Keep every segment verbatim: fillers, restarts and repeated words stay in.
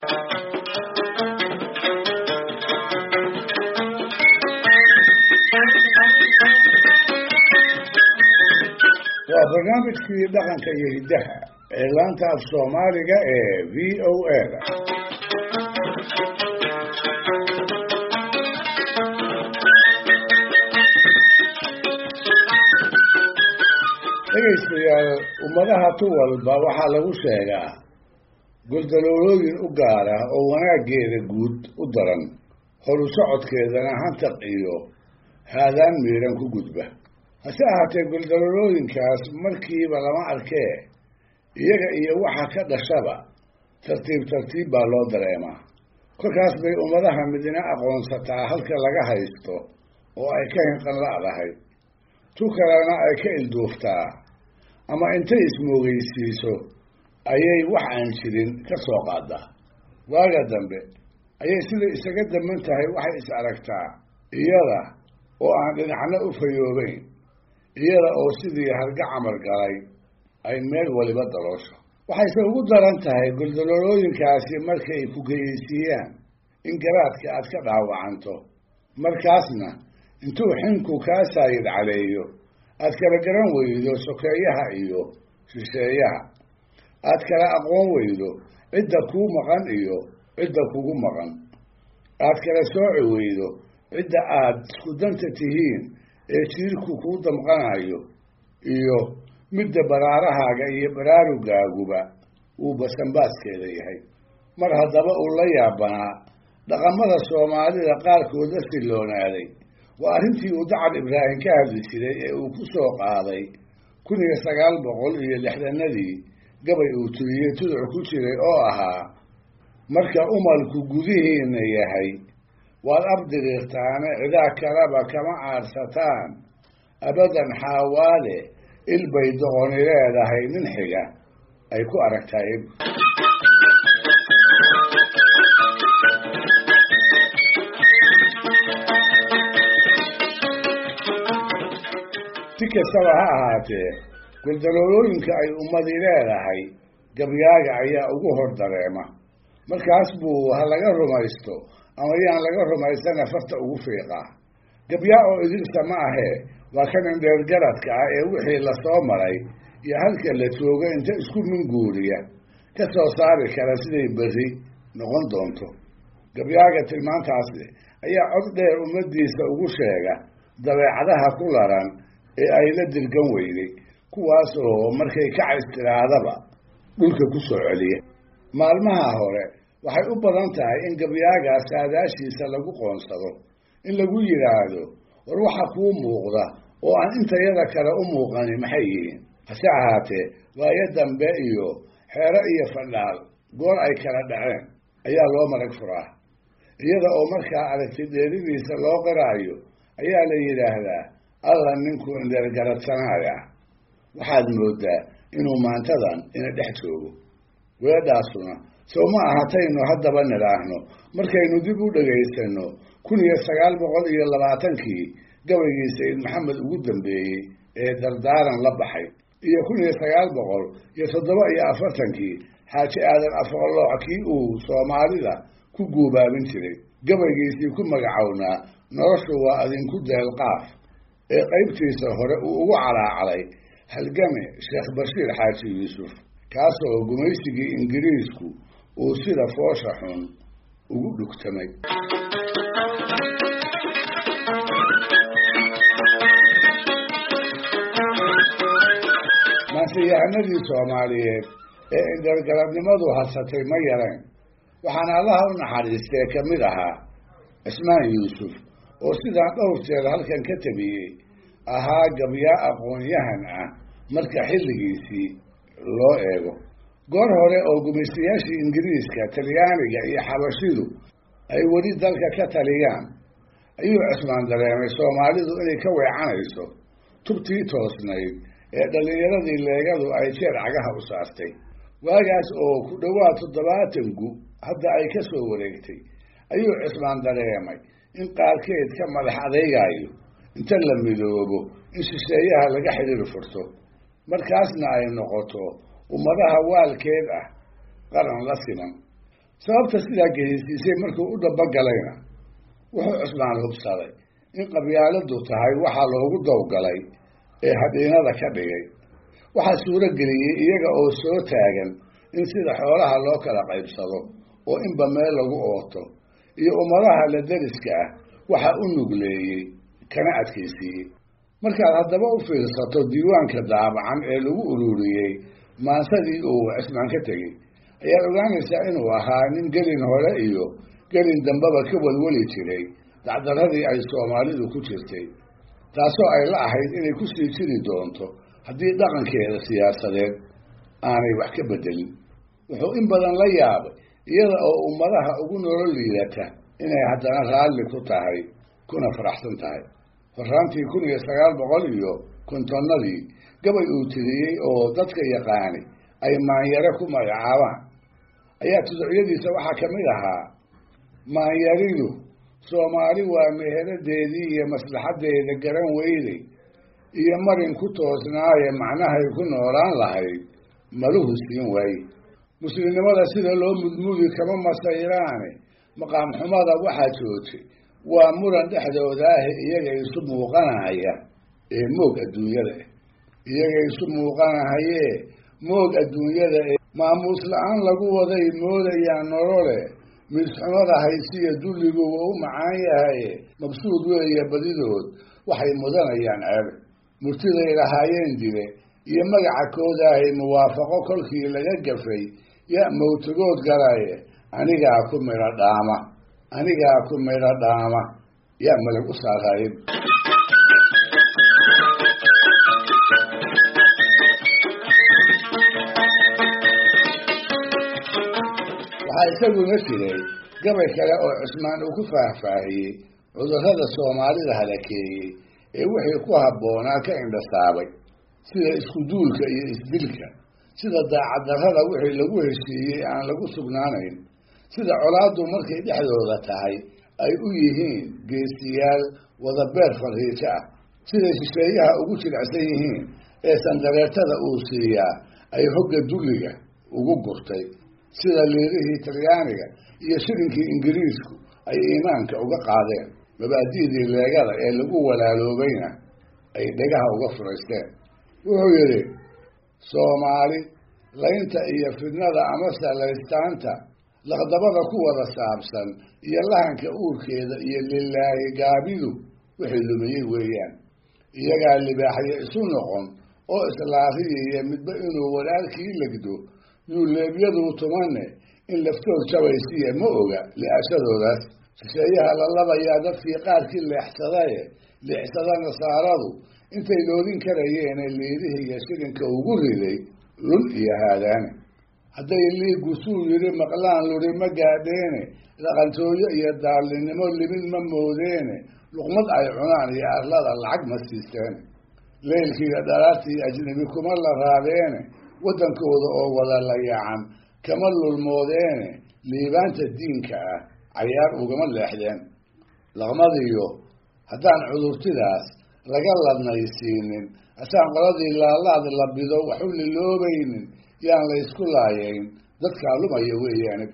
waa barnaamijkii dhaqanka iyo hiddaha ee laanta af soomaaliga ee v o a da dhegaystayaal ummadaha tu walba waxaa lagu sheegaa guldaloolooyin u gaar ah oo wanaaggeeda guud u daran horu socodkeedana hantaq iyo haadaan miiran ku gudba hase ahaatee guldaloolooyinkaas markiiba lama arkee iyaga iyo waxa ka dhashaba tartiib tartiib baa loo dareemaa kolkaas bay ummadaha midina aqoonsataa halka laga haysto oo ay ka hinqan la'dahay tu kalena ay ka ilduuftaa ama intay ismoogeysiiso ayay wax aan jirin ka soo qaadaa waaga dambe ayay sida isaga daman tahay waxay is aragtaa iyada oo aan dhinacna u fayoobeyn iyada oo sidii harga camar galay ay meel waliba daloosho waxayse ugu daran tahay guldaloolooyinkaasi markay ku geyeysiiyaan in garaadka aad ka dhaawacanto markaasna intuu xinku kaa saayid caleeyo aad kala garan weydo sokeeyaha iyo shisheeyaha aad kala aqoon weydo cidda kuu maqan iyo cidda kugu maqan aad kala sooci weydo cidda aad isku danta tihiin ee jiirku kuu damqanayo iyo midda baraarahaaga iyo baraarugaaguba uu basanbaaskeeda yahay mar haddaba uu la yaabanaa dhaqamada soomaalida qaarkooda silloonaaday waa arrintii uu dacar ibraahim ka hadli jiray ee uu ku soo qaaday kun iyo sagaal boqol iyo lixdanadii gabay uu turiyey tuduc ku jiray oo ahaa marka umalku gudihiina yahay waad abdiriirtaane cidaa kaleba kama aarsataan abadan xaawaale ilbay doqoni leedahay nin xiga ay ku aragtaay si kastaba ha ahaatee guldaloolooyinka ay ummadi leedahay gabyaaga ayaa ugu hor dareema markaas buu ha laga rumaysto ama yaan laga rumaystana farta ugu fiiqaa gabyaa oo idilsa ma ahee waa kan indheergaradka ah ee wixii lasoo maray iyo halka la joogo inta isku minguuriya ka soo saari kara siday berri noqon doonto gabyaaga tilmaantaasi ayaa cod dheer ummadiisa ugu sheega dabeecadaha ku laran ee ay la dirgan weyday kuwaas oo markay kacays tiraadaba dhulka ku soo celiya maalmaha hore waxay u badan tahay in gabyaagaas saadaashiisa lagu qoonsado in lagu yidhaahdo war waxa kuu muuqda oo aan intayada kale u muuqani maxay yihiin hase ahaatee waayo dambe iyo xeero iyo fadhaal goor ay kala dhaceen ayaa loo marag furaa iyada oo markaa aragti dheeridiisa loo qiraayo ayaa la yidhaahdaa alla ninku indheergaradsanaaya waxaad moodaa inuu maantadan ina dhex joogo weedhaasuna sow ma ahataynu haddaba nidhaahno markaynu dib u dhagaysano kun iyo sagaal boqol iyo labaatankii gabaygii sayid maxamed ugu dambeeyey ee dardaaran la baxay iyo kun iyo sagaal boqol iyo toddoba iyo afartankii xaaji aadan afqalooc kii uu soomaalida ku guubaabin jiray gabaygiisii ku magacownaa noloshu waa adinku deelqaaf ee qaybtiisa hore uu ugu calaacalay halgame sheekh bashiir xaaji yuusuf kaasoo gumaysigii ingiriisku uu sida foosha xun ugu dhugtamay maansiyahanadii soomaaliyeed ee indheergaradnimadu hadsatay ma yareen waxaana allaha u naxariistee ka mid ahaa cismaan yuusuf oo sidaan dhowr jeer halkan ka tabiyey ahaa gabyaa aqoon-yahan ah marka xilligiisii loo eego goor hore oo gumaystayaashii ingiriiska talyaaniga iyo xabashidu ay weli dalka ka taliyaan ayuu cismaan dareemay soomaalidu inay ka weecanayso tubtii toosnayd ee dhallinyaradii leegadu ay jeer cagaha u saartay waagaas oo ku dhowaad toddobaatan gu hadda ay ka soo wareegtay ayuu cismaan dareemay in qaarkeed ka madax adeegayo inta la midoobo in shisheeyaha laga xidhiir furto markaasna ay noqoto ummadaha waalkeed ah qaran la siman sababta sidaa geheysiisay markuu u dabagalayna wuxuu cusmaan hubsaday in qabyaaladu tahay waxaa loogu dawgalay ee hadhiinada ka dhigay. waxaa suuro geliyey iyaga oo soo taagan in sida xoolaha loo kala qaybsado oo inba meel lagu ooto, iyo ummadaha la deriska ah waxaa u nugleeyey kana adkaysiiyey. markaad haddaba u fiirsato diiwaanka daabacan ee lagu ururiyey maansadii uu cismaan ka tegey, ayaad ogaanaysaa inuu ahaa nin gelin hore iyo gelin dambaba ka walwali jiray dacdaradii ay soomaalidu ku jirtay, taasoo ay la ahayd inay ku sii jiri doonto haddii dhaqankeeda siyaasadeed aanay wax ka bedelin. wuxuu in badan la yaabay iyada oo ummadaha ugu nolol liidata inay haddana raalli ku tahay kuna faraxsan tahay. horraantii kun iyo sagaal boqol iyo kontonnadii gabay uu tiriyey oo dadka yaqaani ay maanyare ku magacaabaan ayaa tuducyadiisa waxaa ka mid ahaa: maanyaridu soomaali waa meheradeedii iyo maslaxaddeeda garan weyday, iyo marin ku toosnaaye macnahay ku noolaan lahayd maluhu siin waaye. muslimnimada sida loo mudmudi kama masayraane, maqaam xumada waxaa joojay waa muran dhexdooda ah iyaga isu muuqanahaya ee moog adduunyada ah iyaga isu muuqanahayee moog adduunyada ee maamuus la-aan lagu waday moodayaan nolole, miisxumada haysiya dulligu waa u macaan yahaye mabsuud weeye badidood waxay mudanayaan ceebe. murtiday lahaayeen dire iyo magaca koodaahay muwaafaqo kolkii laga gafay ya mawtagood galaye anigaa ku midho dhaama anigaa ku midho dhaama yaa malag u saaraayeen. waxaa isaguna jiray gabay kale oo cusmaan uu ku faahfaahiyey cudurrada soomaalida halakeeyey ee wixii ku habboonaa ka indhasaabay, sida isku duulka iyo isdilka, sida daacaddarrada wixii lagu heshiiyey aan lagu sugnaanayn, sida colaaddu markay dhexdooda tahay ay u yihiin geesiyaal wadabeer farriijo ah, siday shisheeyaha ugu jilicsan yihiin ee sandareertada uu siiyaa ay hogga dulliga ugu gurtay, sida liirihii talyaaniga iyo shilinkii ingiriisku ay iimaanka uga qaadeen, mabaadi'dii leegada ee lagu walaaloobayna ay dhegaha uga furaysteen. wuxuu yidhi: soomaali laynta iyo fidnada amase laystaanta laqdabada ku wada saabsan iyo lahanka uurkeeda iyo lilaahi gaabidu wixii lumiyey weeyaan. iyagaa libaaxyo isu noqon oo islaariyaya midba inuu walaalkii legdo, yuuleebyaduu tumanne in laftood jabaysiya ma oga li'ashadoodaas. shisheeyaha la labayaa dadkii qaarkii leexsadaye leexsada nasaaradu intay loodin karayeene liidihii iyo shilinka ugu riday lun iyo haadaane. hadday liigu suu yidhi maqlaan luri ma gaadheene, dhaqantooyo iyo daallinnimo libin ma moodeene, luqmad ay cunaan iyo arlada lacag ma siisteene. leylkiiyo dhalaartii ajnabi kuma la raabeene, waddankooda oo wada layacan kama lulmoodeene, liibaanta diinka ah cayaar ugama leexdeen. laqmadiyo haddaan cudurtidaas laga ladnaysiinin, asaan qoladii laalaad la bido waxu liloobaynin, yaan la ysku laayayn dadkaa lumaya weeyaane.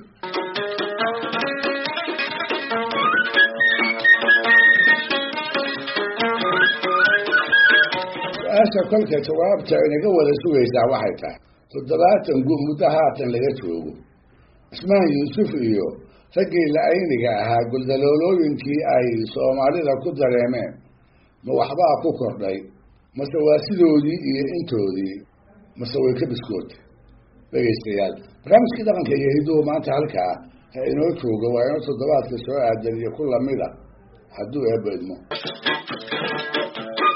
su-aasha kolka jawaabta inaga wada sugaysaa waxay tahay: toddobaatan gu muddo haatan laga joogo, cismaan yuusuf iyo raggii la-ayniga ahaa guldaloolooyinkii ay soomaalida ku dareemeen ma waxbaa ku kordhay, mase waa sidoodii iyo intoodii, mase way ka biskoota? dhegaystayaal, barnaamijkii dhaqanka iyo hidduhu maanta halkaa ha inoo jooga. waa inoo toddobaadka soo aadan iyo ku lamida hadduu eebba idmo.